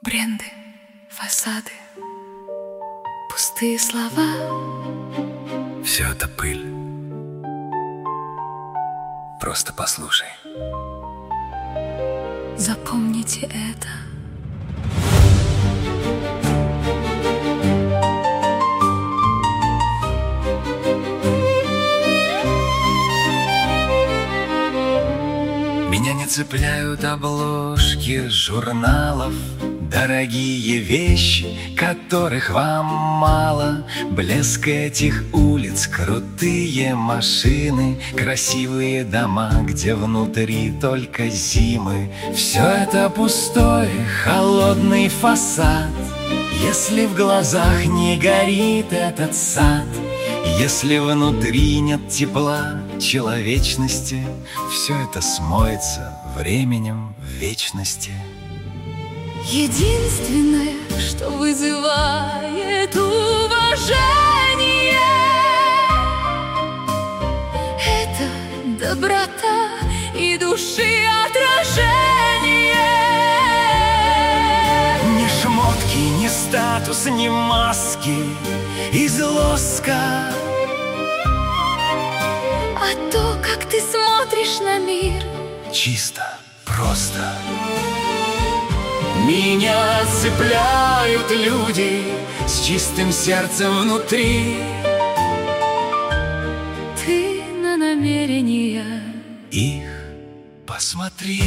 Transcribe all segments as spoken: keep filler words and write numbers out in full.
Бренды, фасады, пустые слова. Все это пыль. Просто послушай. Запомните это. Меня не цепляют обложки журналов, дорогие вещи, которых вам мало. Блеск этих улиц, крутые машины, красивые дома, где внутри только зимы. Все это пустой, холодный фасад. Если в глазах не горит этот сад, если внутри нет тепла, человечности, все это смоется временем в вечности. Единственное, что вызывает уважение, это доброта и души отражение. Ни шмотки, ни статус, ни маски из лоска, а то, как ты смотришь на мир, чисто, просто. Меня цепляют люди с чистым сердцем внутри. Ты на намерения их посмотри.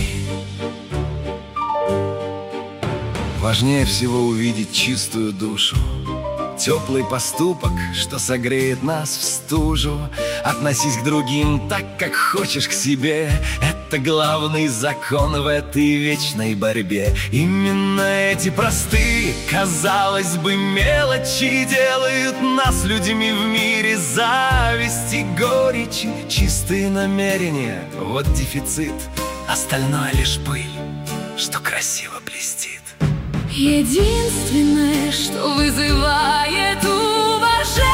Важнее всего увидеть чистую душу, теплый поступок, что согреет нас в стужу. Относись к другим так, как хочешь к себе. Это главный закон в этой вечной борьбе. Именно эти простые, казалось бы, мелочи делают нас людьми в мире зависти, горечи. Чистые намерения — вот дефицит, остальное лишь пыль, что красиво блестит. единственное, что вызывает уважение,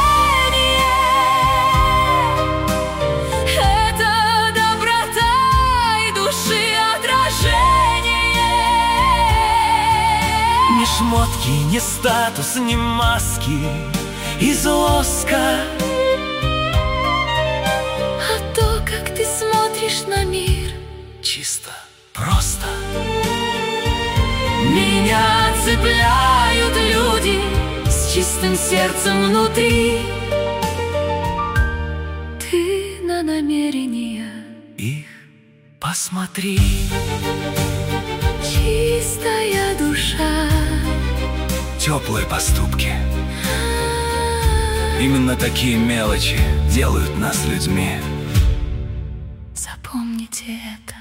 это доброта и души отражение. Ни шмотки, ни статус, ни маски из лоска, а то, как ты смотришь на мир, чисто, просто. меня цепляют люди с чистым сердцем внутри. Ты на намерения их посмотри. Чистая душа, Теплые поступки, именно такие мелочи делают нас людьми. запомните это.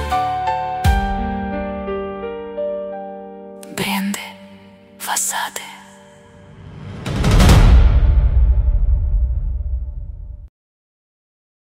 Бренды, фасады.